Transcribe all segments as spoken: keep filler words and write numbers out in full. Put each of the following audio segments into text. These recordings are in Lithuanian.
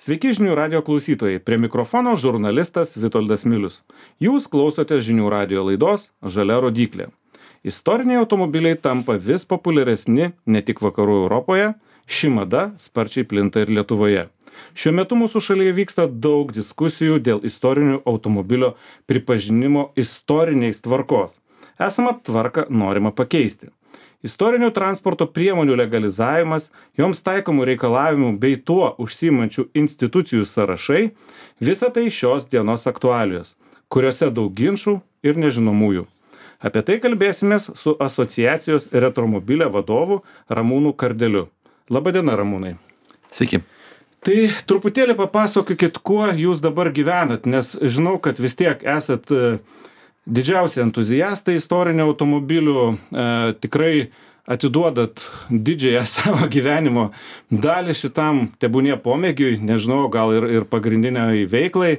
Sveiki žinių radio klausytojai, prie mikrofono žurnalistas Vitoldas Milius. Jūs klausotės žinių radio laidos Žalia rodyklė. Istoriniai automobiliai tampa vis populiaresni ne tik vakarų Europoje, ši mada sparčiai plinta ir Lietuvoje. Šiuo metu mūsų šalyje vyksta daug diskusijų dėl istorinių automobilio pripažinimo istoriniais tvarkos. Esamą tvarką norima pakeisti. Istorinių transporto priemonių legalizavimas, joms taikomų reikalavimų bei tuo užsiimančių institucijų sąrašai – visa tai šios dienos aktualijos, kuriuose daug ginčų ir nežinomųjų. Apie tai kalbėsimės su asociacijos Retromobilė vadovu Ramūnu Kardeliu. Labadiena, Ramūnai. Sveiki. Tai truputėlį papasakokit, kuo jūs dabar gyvenat, nes žinau, kad vis tiek esat didžiausi entuziastai istorinių automobilių, e, tikrai atiduodat didžiąją savo gyvenimo dalį šitam tebūnie pomėgiui, nežinau, gal ir, ir pagrindiniai veiklai. E,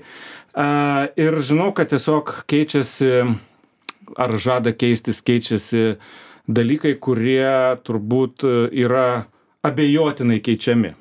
ir žinau, kad tiesiog keičiasi, ar žada keistis, keičiasi dalykai, kurie turbūt yra abejotinai keičiami.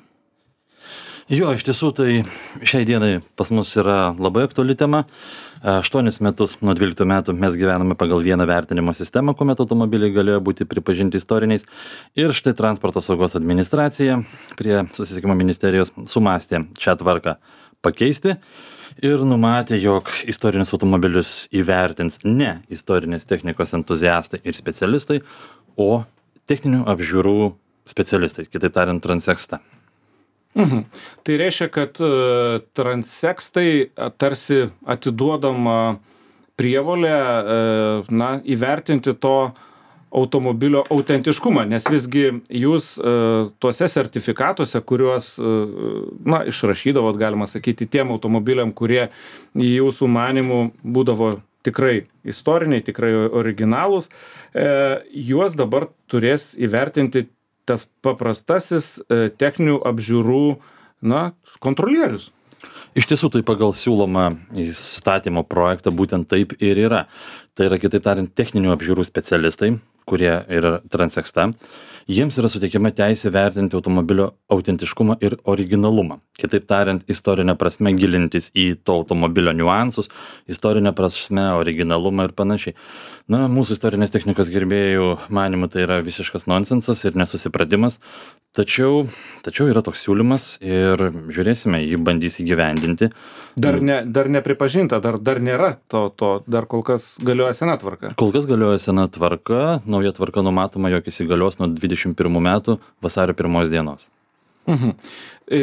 Jo, iš tiesų, tai šiai dienai pas mus yra labai aktuali tema. Aštuonis metus nuo dvyliktų metų mes gyvename pagal vieną vertinimo sistemą, kuomet automobiliai galėjo būti pripažinti istoriniais. Ir štai transporto saugos administracija prie susisiekimo ministerijos sumastė šią tvarką pakeisti ir numatė, jog istorinius automobilius įvertins ne istorinės technikos entuziastai ir specialistai, o techninių apžiūrų specialistai, kitaip tariant, transeksta. Mhm. Tai reiškia, kad uh, transekstai tarsi atiduodama prievolę uh, na, įvertinti to automobilio autentiškumą, nes visgi jūs uh, tuose sertifikatuose, kuriuos uh, na, išrašydavot, galima sakyti, tiem automobiliam, kurie jūsų manimų būdavo tikrai istoriniai, tikrai originalūs, uh, juos dabar turės įvertinti tas paprastasis e, techninių apžiūrų, na, kontrolierius. Iš tiesų, tai pagal siūlomą įstatymo projektą būtent taip ir yra. Tai yra, kitaip tariant, techninių apžiūrų specialistai, kurie yra transeksta. Jiems yra suteikiama teisė vertinti automobilio autentiškumą ir originalumą. Kitaip tariant, istorinė prasme gilintis į to automobilio niuansus, istorinė prasme originalumą ir panašiai. Na, mūsų istorinės technikos gerbėjų manymų tai yra visiškas nonsensas ir nesusipratimas. Tačiau, tačiau yra toks siūlymas ir žiūrėsime, jį bandys įgyvendinti. Dar, ne, dar nepripažinta, dar, dar nėra to, to, dar kol kas galioja sena tvarka. Kol kas galioja sena tvarka, nauja tvarka numatoma, jog įsigalios nuo dvidešimt pirmų metų vasario pirmos dienos. Mhm. E,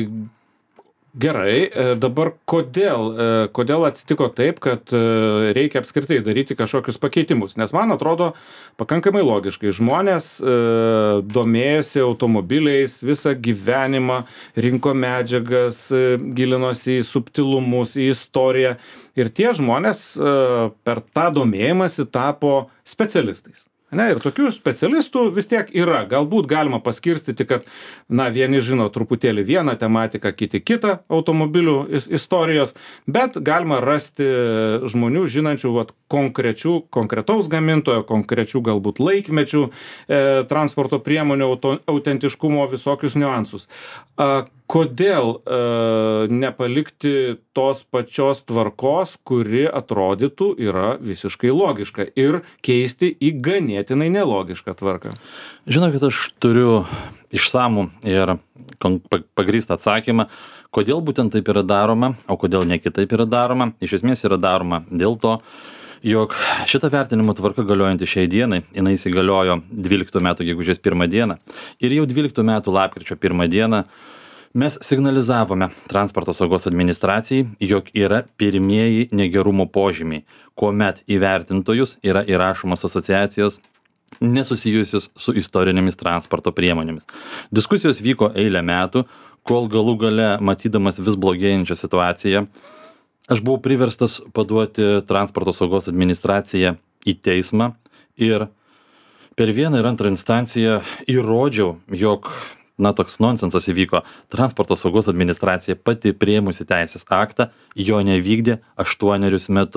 gerai, e, dabar kodėl, e, kodėl atsitiko taip, kad e, reikia apskritai daryti kažkokius pakeitimus? Nes man atrodo pakankamai logiškai. Žmonės e, domėjosi automobiliais visą gyvenimą, rinko medžiagas, e, gilinosi į subtilumus, į istoriją. Ir tie žmonės e, per tą domėjimąsi tapo specialistais. Ne, ir tokių specialistų vis tiek yra. Galbūt galima paskirstyti, kad na, vieni žino truputėlį vieną tematiką, kiti kitą automobilių istorijos, bet galima rasti žmonių žinančių vat, konkrečių, konkretaus gamintojo, konkrečių galbūt laikmečių, e, transporto priemonių auto, autentiškumo visokius niuansus. A, kodėl e, nepalikti tos pačios tvarkos, kuri atrodytų yra visiškai logiška ir keisti į ganėtinai nelogišką tvarką? Žinokit, aš turiu išsamų ir pagrįstą atsakymą, kodėl būtent taip yra daroma, o kodėl ne kitaip yra daroma. Iš esmės yra daroma dėl to, jog šita vertinimo tvarka galiojanti šiai dienai, jinai įsigaliojo dvyliktų metų gegužės pirmą dieną ir jau dvyliktų metų lapkričio pirmą dieną mes signalizavome transporto saugos administracijai, jog yra pirmieji negerumo požymiai, kuomet įvertintojus yra įrašomos asociacijos nesusijusios su istorinėmis transporto priemonėmis. Diskusijos vyko eilę metų, kol galų gale, matydamas vis blogėjančią situaciją, aš buvau priverstas paduoti transporto saugos administraciją į teismą ir per vieną ir antrą instanciją įrodžiau, jog na, toks nonsensas įvyko. Transporto saugos administracija pati priėmusi teisės aktą, jo nevykdė aštuonerius metus.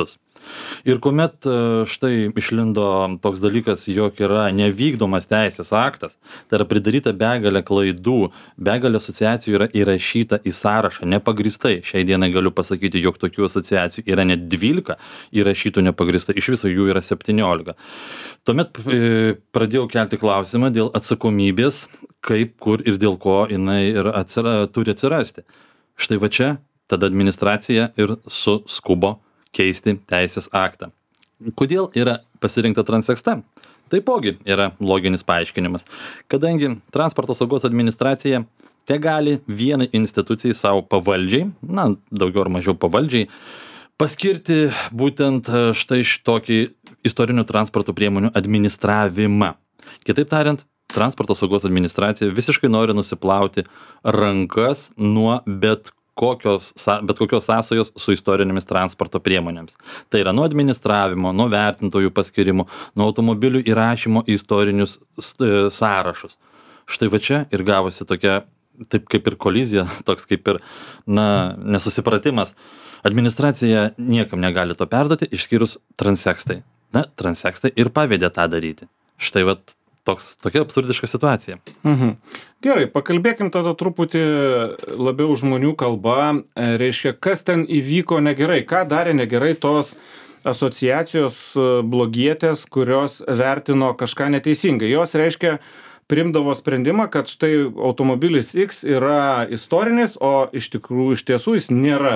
Ir kuomet e, štai išlindo toks dalykas, jog yra nevykdomas teisės aktas, tai yra pridaryta begalė klaidų, begalė asociacijų yra įrašyta į sąrašą nepagristai. Šiai dienai galiu pasakyti, jog tokių asociacijų yra net dvylika įrašytų nepagristai, iš viso jų yra septyniolika. Tuomet e, pradėjau kelti klausimą dėl atsakomybės, kaip, kur ir dėl ko jinai ir atsira, turi atsirasti. Štai va čia tada administracija ir suskubo keisti teisės aktą. Kodėl yra pasirinkta Transeksta? Taipogi yra loginis paaiškinimas. Kadangi transporto saugos administracija te gali vienai institucijai savo pavaldžiai, na, daugiau ar mažiau pavaldžiai, paskirti būtent štai šitokį istorinių transporto priemonių administravimą. Kitaip tariant, transporto saugos administracija visiškai nori nusiplauti rankas nuo bet kokios, bet kokios sąsajos su istorinėmis transporto priemonėms. Tai yra nuo administravimo, nuo vertintojų paskirimo, nuo automobilių įrašymo į istorinius sąrašus. Štai va čia ir gavosi tokia, taip kaip ir kolizija, toks kaip ir, na, nesusipratimas. Administracija niekam negali to perduoti, išskyrus Transekstai. Na, Transekstai ir pavedė tą daryti. Štai va toks, tokia absurdiška situacija. Mhm. Gerai, pakalbėkim tada truputį labiau žmonių kalba. Reiškia, kas ten įvyko negerai, ką darė negerai tos asociacijos blogietės, kurios vertino kažką neteisingai. Jos, reiškia, priimdavo sprendimą, kad štai automobilis X yra istorinis, o iš tikrųjų, iš tiesų jis nėra,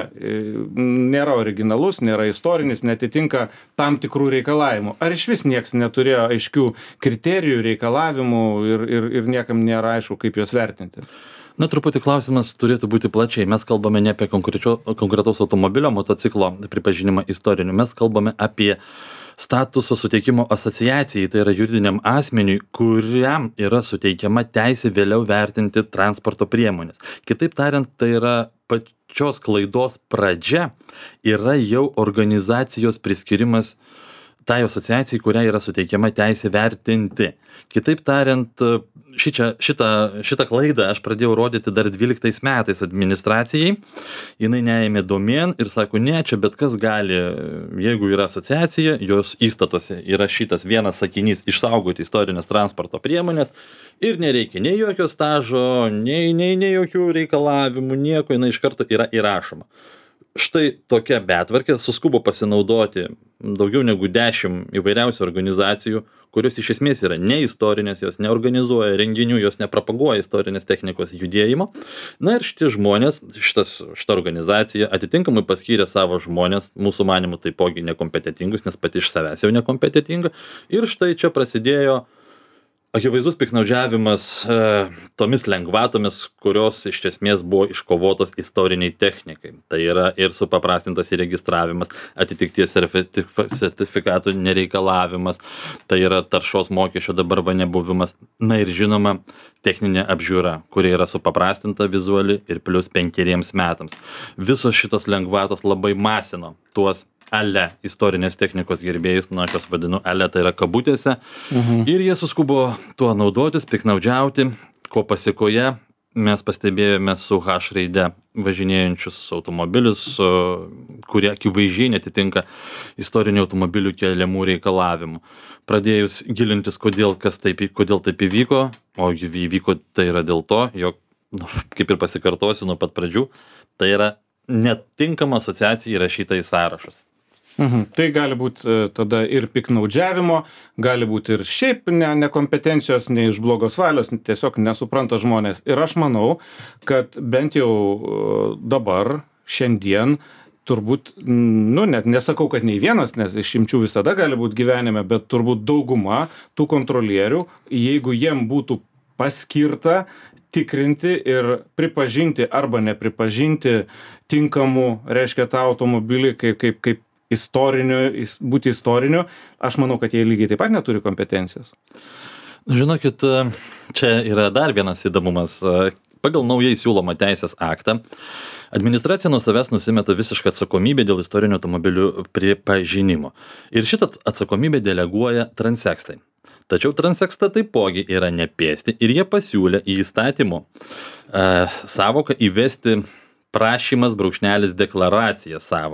nėra originalus, nėra istorinis, netitinka tam tikrų reikalavimų. Ar iš vis nieks neturėjo aiškių kriterijų, reikalavimų ir, ir, ir niekam nėra aišku, kaip juos vertinti? Na, truputį klausimas turėtų būti plačiai. Mes kalbame ne apie konkretaus automobilio, motociklo pripažinimą istoriniu. Mes kalbame apie statuso suteikimo asociacijai, tai yra juridiniam asmeniui, kuriam yra suteikiama teisė vėliau vertinti transporto priemonės. Kitaip tariant, tai yra pačios klaidos pradžia, yra jau organizacijos priskirimas tai asociacijai, kuriai yra suteikiama teisė vertinti. Kitaip tariant, šitą, šitą, šitą klaidą aš pradėjau rodyti dar dvyliktais metais administracijai. Jinai neėmė domėn ir sako, ne, čia bet kas gali, jeigu yra asociacija, jos įstatuose yra šitas vienas sakinys išsaugoti istorinės transporto priemonės ir nereikia nei jokio stažo, nei, nei, nei jokių reikalavimų, nieko, jinai iš karto yra įrašoma. Štai tokia betvarkė suskubo pasinaudoti daugiau negu dešimt įvairiausių organizacijų, kurios iš esmės yra neistorinės, jos neorganizuoja renginių, jos nepropaguoja istorinės technikos judėjimo. Na ir šitie žmonės, šitas, šita organizacija atitinkamai paskyrė savo žmonės, mūsų manimų taipogi nekompetentingus, nes pati iš savęs jau nekompetentinga. Ir štai čia prasidėjo akivaizdus piktnaudžiavimas e, tomis lengvatomis, kurios iš esmės buvo iškovotos istoriniai technikai. Tai yra ir supaprastintas įregistravimas, atitikties sertifikatų nereikalavimas, tai yra taršos mokesčio dabar va nebuvimas. Na ir žinoma, techninė apžiūra, kuri yra supaprastinta vizuali ir plus penkeriems metams. Visos šitos lengvatos labai masino tuos ale istorinės technikos gerbėjus, nu aš jos vadinu ale, tai yra kabutėse, mhm. Ir jie suskubo tuo naudotis, piknaudžiauti, ko pasiekoje mes pastebėjome su H raide važinėjančius automobilius, kurie akivaizdžiai netitinka istorinių automobilių keliamų reikalavimų. Pradėjus gilintis, kodėl, kas taip, kodėl taip įvyko, o įvyko tai yra dėl to, jog, nu, kaip ir pasikartosiu nuo pat pradžių, tai yra netinkama asociacija įrašyta į sąrašus. Mhm. Tai gali būti tada ir piknaudžiavimo, gali būti ir šiaip ne, nekompetencijos, ne iš blogos valios, tiesiog nesupranta žmonės. Ir aš manau, kad bent jau dabar, šiandien, turbūt, nu, net nesakau, kad nei vienas, nes išimčių visada gali būti gyvenime, bet turbūt dauguma tų kontrolierių, jeigu jiem būtų paskirta tikrinti ir pripažinti arba nepripažinti tinkamų, reiškia, tą automobilį kaip, kaip, kaip istoriniu, būti istoriniu, aš manau, kad jie lygiai taip pat neturi kompetencijos. Žinokit, čia yra dar vienas įdomumas. Pagal naujai siūlomą teisės aktą, administracija nuo savęs nusimeta visišką atsakomybę dėl istorinių automobilių pripažinimo. Ir šitą atsakomybę deleguoja Transekstai. Tačiau Transeksta taipogi yra nepėsti ir jie pasiūlė į įstatymų e, savoką įvesti prašymas braukšnelis deklaracija savoką.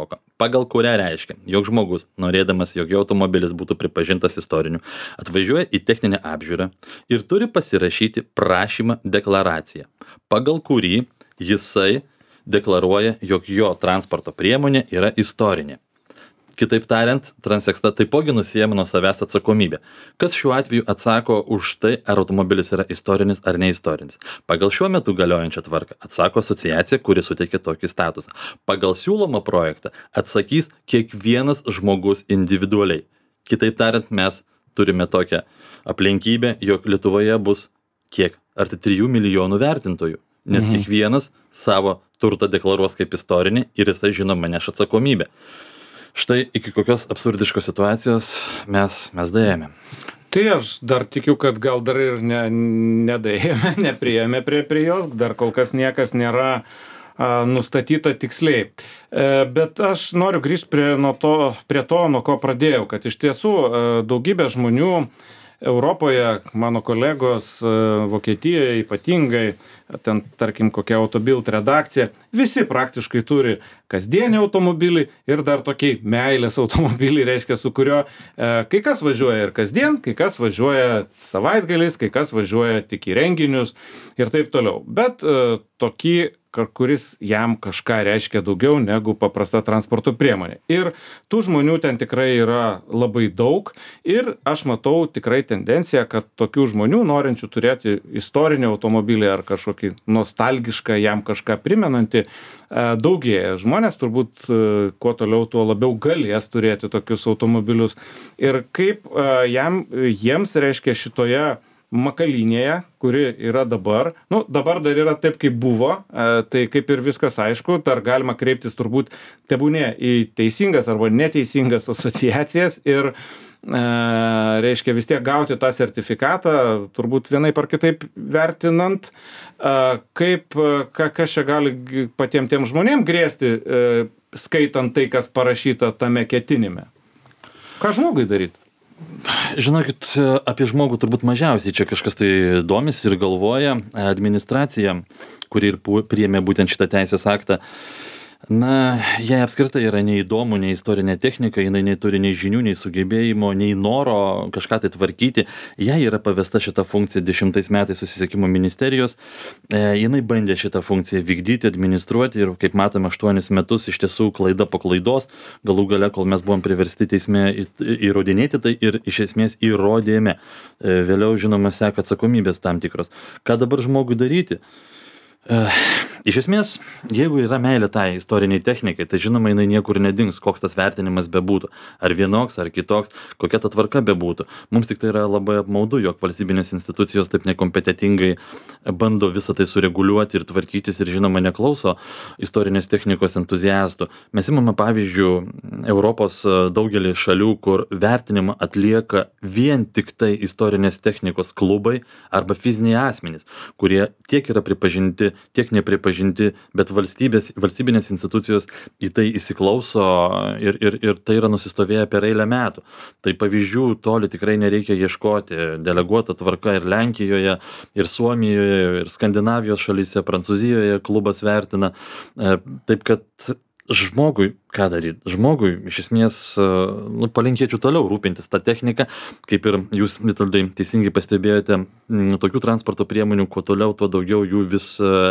pagal kurią reiškia, jog žmogus, norėdamas, jog jo automobilis būtų pripažintas istoriniu, atvažiuoja į techninę apžiūrą ir turi pasirašyti prašymą deklaraciją, pagal kurį jisai deklaruoja, jog jo transporto priemonė yra istorinė. Kitaip tariant, Transeksta taipogi nusiėmė nuo savęs atsakomybę. Kas šiuo atveju atsako už tai, ar automobilis yra istorinis ar neistorinis? Pagal šiuo metu galiojančią tvarką atsako asociacija, kuri suteikia tokį statusą. Pagal siūlomą projektą atsakys kiekvienas žmogus individualiai. Kitaip tariant, mes turime tokią aplinkybę, jog Lietuvoje bus kiek? Arti trijų milijonų vertintojų. Nes mhm. kiekvienas savo turtą deklaruos kaip istorinį ir jisai žinoma neš atsakomybę. Štai iki kokios absurdiškos situacijos mes, mes daėjome. Tai aš dar tikiu, kad gal dar ir ne, nedaėjome, nepriėjome prie, prie jos, dar kol kas niekas nėra a, nustatyta tiksliai. E, bet aš noriu grįžti prie, nuo to, prie to, nuo ko pradėjau, kad iš tiesų a, daugybė žmonių Europoje, mano kolegos, Vokietijoje ypatingai, ten tarkim kokia Autobild redakcija, visi praktiškai turi kasdienį automobilį ir dar tokį meilės automobilį, reiškia, su kurio e, kai kas važiuoja ir kasdien, kai kas važiuoja savaitgaliais, kai kas važiuoja tik į renginius ir taip toliau. Bet e, tokį, kuris jam kažką reiškia daugiau negu paprasta transporto priemonė. Ir tų žmonių ten tikrai yra labai daug ir aš matau tikrai tendenciją, kad tokių žmonių, norinčių turėti istorinį automobilį ar kažkokį nostalgišką jam kažką primenantį, daugėja. Žmonės turbūt kuo toliau, tuo labiau galės turėti tokius automobilius. Ir kaip jam, jiems reiškia šitoje makalynėje, kuri yra dabar, nu dabar dar yra taip, kaip buvo, tai kaip ir viskas aišku, dar galima kreiptis turbūt tebūnie į teisingas arba neteisingas asociacijas ir e, reiškia vis tiek gauti tą sertifikatą, turbūt vienaip ar kitaip vertinant, e, kaip, ka, kas čia gali patiem tiem žmonėm grėsti, e, skaitant tai, kas parašyta tame ketinime. Ką žmogui daryti? Žinokit, apie žmogų turbūt mažiausiai čia kažkas tai domisi ir galvoja. Administracija, kuri ir priėmė būtent šitą teisės aktą, na, jai apskritai yra neįdomu, nei istorinė technika, jinai neturi nei žinių, nei sugebėjimo, nei noro kažką tai tvarkyti. Jai yra pavesta šita funkcija dešimtais metais susisiekimo ministerijos. E, jinai bandė šitą funkciją vykdyti, administruoti ir, kaip matome, aštuonis metus iš tiesų klaida po klaidos. Galų gale, kol mes buvom priversti teisme įrodinėti tai ir iš esmės įrodėme. E, vėliau, žinoma, seka atsakomybės tam tikros. Ką dabar žmogui daryti? Uh, iš esmės, jeigu yra meilė tai istoriniai technikai, tai žinoma, jinai niekur nedings, koks tas vertinimas bebūtų, ar vienoks, ar kitoks, kokia ta tvarka bebūtų. Mums tik tai yra labai apmaudu, jog valstybinės institucijos taip nekompetentingai bando visą tai sureguliuoti ir tvarkytis ir žinoma neklauso istorinės technikos entuziastų. Mes imame pavyzdžių Europos daugelį šalių, kur vertinimą atlieka vien tik tai istorinės technikos klubai arba fiziniai asmenys, kurie tiek yra pripažinti, tiek nepripažinti, bet valstybės, valstybinės institucijos į tai įsiklauso ir, ir, ir tai yra nusistovėję per eilę metų. Tai pavyzdžių toli tikrai nereikia ieškoti. Deleguota tvarka ir Lenkijoje, ir Suomijoje, ir Skandinavijos šalyse, Prancūzijoje klubas vertina. Taip kad žmogui, ką daryti? Žmogui iš esmės, nu, palinkėčiau toliau rūpintis tą techniką, kaip ir jūs, Vitoldai, teisingai pastebėjote, tokių transporto priemonių, kuo toliau, tuo daugiau jų vis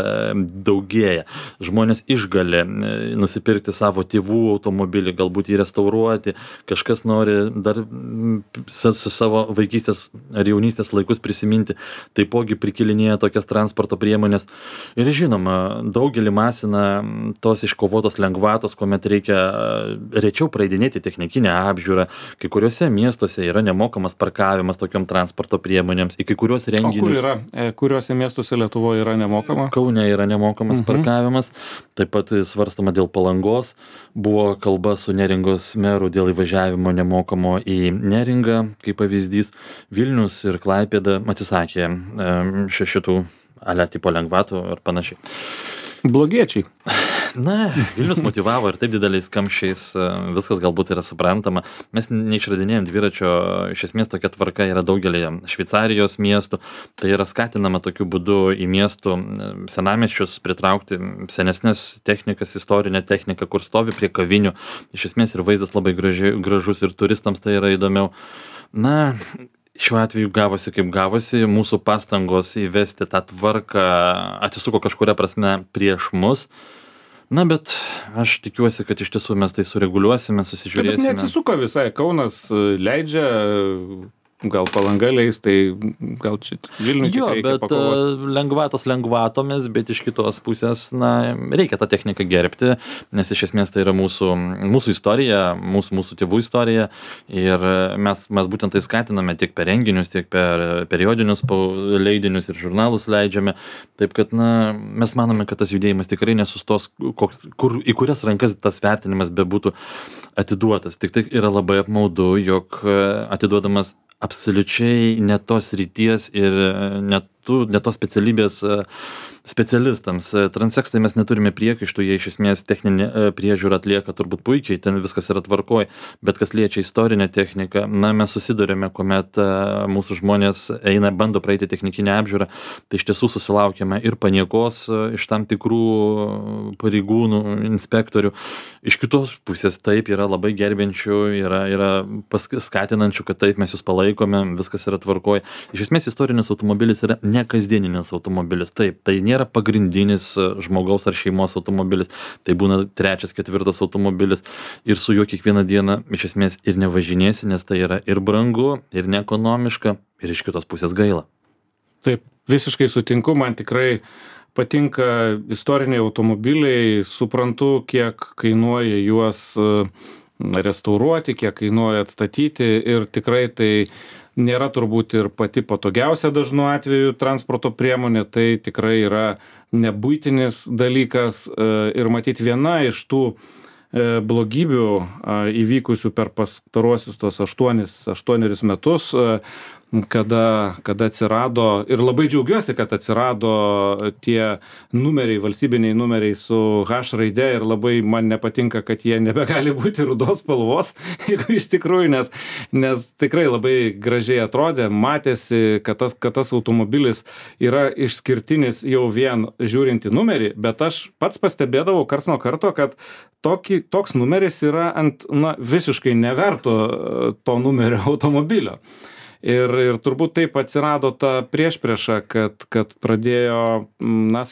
daugėja. Žmonės išgali nusipirkti savo tėvų automobilį, galbūt jį restauruoti, kažkas nori dar su savo vaikystės ar jaunystės laikus prisiminti, taipogi prikilinėja tokias transporto priemonės. Ir žinoma, daugelį masina tos iškovotos lengvatos, kuomet reikia rečiau praeidinėti technikinę apžiūrą. Kai kuriuose miestuose yra nemokamas parkavimas tokiom transporto priemonėms, į kai kuriuos renginius. O kur yra? Kuriuose miestuose Lietuvoje yra nemokama? Kaune yra nemokamas uh-huh. parkavimas. Taip pat svarstama dėl Palangos. Buvo kalba su Neringos meru dėl įvažiavimo nemokamo į Neringą, kaip pavyzdys. Vilnius ir Klaipėda atsisakė šitų ale tipo lengvatų ir panašiai. Blogiečiai. Na, Vilnius motyvavo ir taip dideliais kamščiais, viskas galbūt yra suprantama. Mes neišradinėjom dviračio, iš esmės tokia tvarka yra daugelį Šveicarijos miestų, tai yra skatinama tokiu būdu į miestų senamiesčius pritraukti senesnes technikas, istorinę techniką, kur stovi prie kavinių. Iš esmės ir vaizdas labai graži, gražus ir turistams tai yra įdomiau. Na, šiuo atveju gavosi kaip gavosi, mūsų pastangos įvesti tą tvarką atsisuko kažkuria prasme prieš mus. Na, bet aš tikiuosi, kad iš tiesų mes tai sureguliuosime, susižiūrėsime. Bet neatsisuko visai, Kaunas leidžia, gal Palanga leis, tai gal čia Vilniui jo, reikia bet pakovoti. lengvatos lengvatomis, bet iš kitos pusės, na, reikia tą techniką gerbti, nes iš esmės tai yra mūsų, mūsų istorija, mūsų, mūsų tėvų istorija ir mes, mes būtent tai skatiname tiek per renginius, tiek per periodinius leidinius ir žurnalus leidžiame, taip kad, na, mes manome, kad tas judėjimas tikrai nesustos, koks, kur, į kurias rankas tas vertinimas bebūtų atiduotas. Tik tai yra labai apmaudu, jog atiduodamas absoliučiai ne tos ryties ir ne, tų, ne tos specialybės specialistams. Transekstai mes neturime priekaištų, jie iš esmės techninę priežiūrą atlieka turbūt puikiai, ten viskas yra tvarkoj, bet kas liečia istorinę techniką, na, mes susidurėme, kuomet mūsų žmonės eina, bando praeiti technikinę apžiūrą, tai iš tiesų susilaukėme ir paniekos iš tam tikrų pareigūnų, inspektorių. Iš kitos pusės taip yra labai gerbiančių, yra, yra skatinančių, kad taip mes jūs palaikome, viskas yra tvarkoj. Iš esmės istorinis automobilis yra ne kasdieninis automobilis, taip, tai nėra pagrindinis žmogaus ar šeimos automobilis, tai būna trečias, ketvirtas automobilis ir su juo kiekvieną dieną iš esmės ir nevažinėsi, nes tai yra ir brangu, ir neekonomiška, ir iš kitos pusės gaila. Taip, visiškai sutinku, man tikrai patinka istoriniai automobiliai, suprantu, kiek kainuoja juos restauruoti, kiek kainuoja atstatyti ir tikrai tai nėra turbūt ir pati patogiausia dažnu atveju transporto priemonė, tai tikrai yra nebuitinis dalykas ir matyti viena iš tų blogybių įvykusių per pastaruosius tos aštuonis, aštuonerius metus, kada, kada atsirado, ir labai džiaugiuosi, kad atsirado tie numeriai, valstybiniai numeriai su H raide ir labai man nepatinka, kad jie nebegali būti rudos spalvos, jeigu iš tikrųjų, nes, nes tikrai labai gražiai atrodė, matėsi, kad tas, kad tas automobilis yra išskirtinis jau vien žiūrint į numerį, bet aš pats pastebėdavau karts nuo karto, kad tokį, toks numeris yra ant, na, visiškai neverto to numerio automobilio. Ir, ir turbūt taip atsirado ta priešprieša, kad, kad pradėjo, na,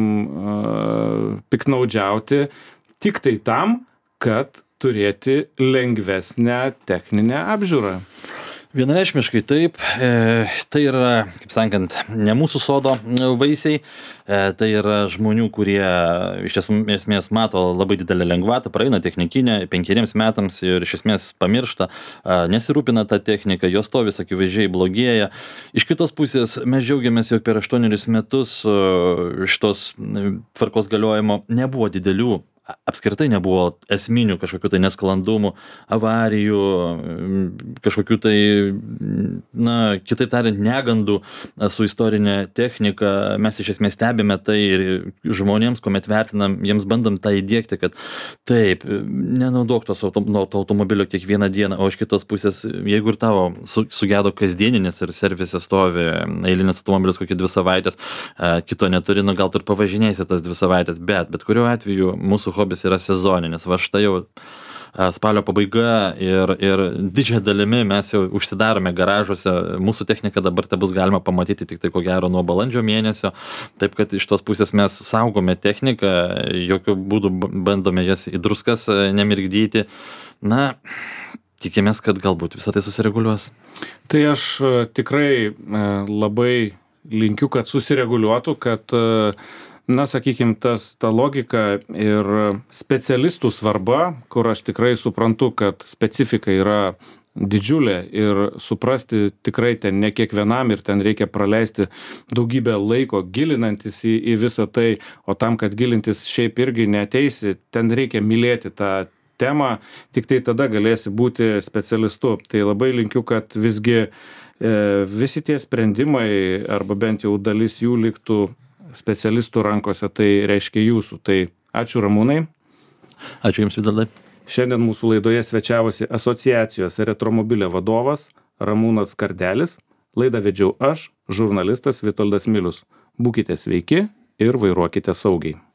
sakykime, piknaudžiauti tik tai tam, kad turėti lengvesnę techninę apžiūrą. Vienareikšmiškai taip, e, tai yra, kaip sakant, ne mūsų sodo vaisiai, e, tai yra žmonių, kurie iš esmės mato labai didelę lengvatą, praeina technikinę penkeriems metams ir iš esmės pamiršta, e, nesirūpina tą techniką, jos stovis akivaizdžiai blogėja. Iš kitos pusės mes džiaugiamės, jog per aštuonerius metus e, šitos tvarkos galiojimo nebuvo didelių, apskritai nebuvo esminių kažkokių tai nesklandumų, avarijų, kažkokių tai, na, kitaip tariant, negandų su istorinė technika. Mes iš esmės stebime tai ir žmonėms, kuomet vertinam, jiems bandom tą įdiegti, kad taip, nenaudok tos auto, to automobilio kiekvieną dieną, o iš kitos pusės, jeigu ir tavo su, sugedo kasdieninis ir servise stovi eilinis automobilis kokį dvi savaitės, kito neturi, nu gal tu ir pavažinėsi tas dvi savaitės, bet bet kuriuo atveju mūsų hobis yra sezoninis. Va štai jau spalio pabaiga ir, ir didžiąją dalimi mes jau užsidarome garažuose. Mūsų techniką dabar te bus galima pamatyti tik tai ko gero nuo balandžio mėnesio. Taip kad iš tos pusės mes saugome techniką, jokių būdų bandome jas į druskas nemirgdyti. Na, tikimės, kad galbūt visą tai susireguliuos. Tai aš tikrai labai linkiu, kad susireguliuotų, kad na, sakykime, tas, ta logika ir specialistų svarba, kur aš tikrai suprantu, kad specifika yra didžiulė ir suprasti tikrai ten ne kiekvienam ir ten reikia praleisti daugybę laiko gilinantis į, į visą tai, o tam, kad gilintis šiaip irgi neteisi, ten reikia mylėti tą temą, tik tai tada galėsi būti specialistu. Tai labai linkiu, kad visgi e, visi tie sprendimai, arba bent jau dalis jų liktų specialistų rankose, tai reiškia jūsų. Tai Ačiū Ramūnai. Ačiū Jums, Vitoldai. Šiandien mūsų laidoje svečiavosi asociacijos Retromobilė vadovas Ramūnas Kardelis. Laidą vedžiau aš, žurnalistas Vitoldas Milius. Būkite sveiki ir vairuokite saugiai.